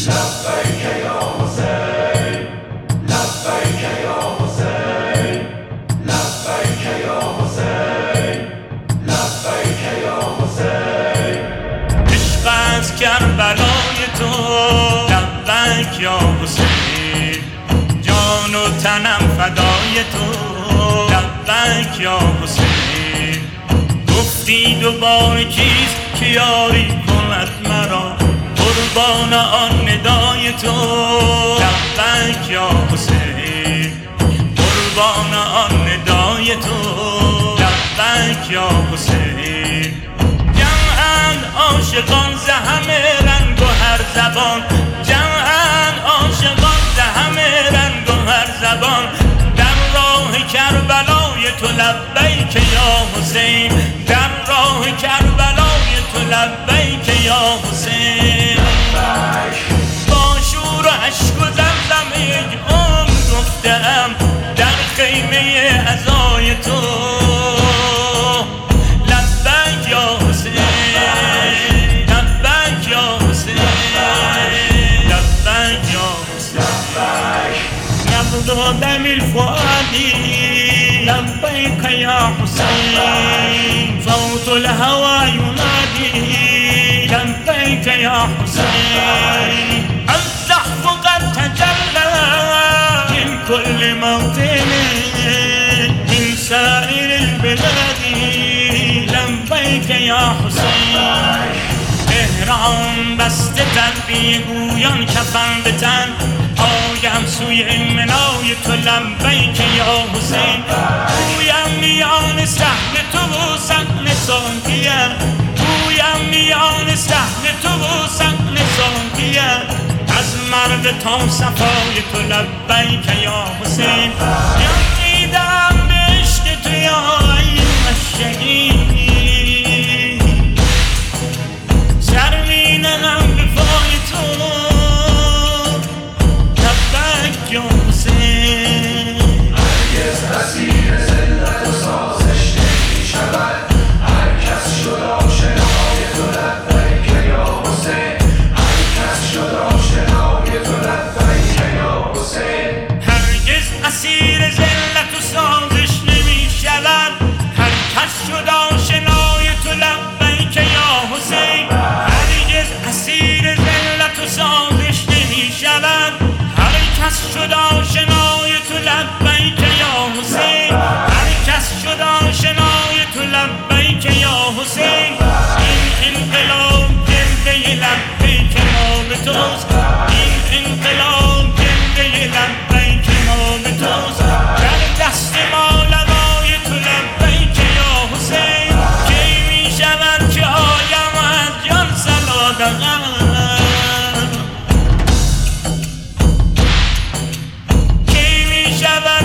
لبیک یا حسین، لبیک یا حسین، لبیک یا حسین، لبیک یا حسین. عشق از کربلای تو لبیک یا حسین، جان و تنم فدای تو لبیک یا حسین. گفتی دوباره چیست که یاری کند مرا، قربان آن ندای تو لبیک یا حسین، قربان آن ندای تو لبیک یا حسین. جمعاً عاشقان ز همه رنگ و هر زبان، جمعاً عاشقان ز همه رنگ و هر زبان، در راه کربلای تو لبیک یا حسین، در راه کربلای تو لبیک یا حسین. با شور و عشق و زمزمه یک عمر گفتم در خیمه عزای تو لبیک یا حسین، لبیک یا حسین، لبیک یا حسین. نبض دم الفؤاد لبيك يا حسين، صوت الهوى ينادي لبيك يا حسين. الزحف قد تجلى من كل موطن من سائر البلاد لبيك يا حسين. تهران بسته تن گویان کفن به تن، آیم سوی منای تو لبیک یا حسین. گویم میان صحن تو و صحن ساقیت، گویم میان صحن تو و صحن ساقیت، از مرد تا صفای تو لبیک یا حسین. جمیدم به عشق تو یا این الشهید، سر می نهم به پای تو لبیک یا حسین. هرگز اسیر ذلت و سازش نمی شود، هر کس شد آشنای تو لبیک یا حسین، هر کس شد آشنای تو لبیک یا حسین. هرگز اسیر ذلت و سازش نمی شود، هر کس شد آشنای تو لبیک یا حسین. هرگز اسیر ذلت و سازش نمی شود، هر کس شد آشنای تو لبیک یا حسین، هر کس شد آشنای تو لبیک یا حسین. این انقلاب جلوه لبیک ما به توست، این انقلاب جلوه لبیک ما به توست. در دست ما لبای تو لبیک یا حسین، کی می شود که آیم از جان صلادقم، کی می شود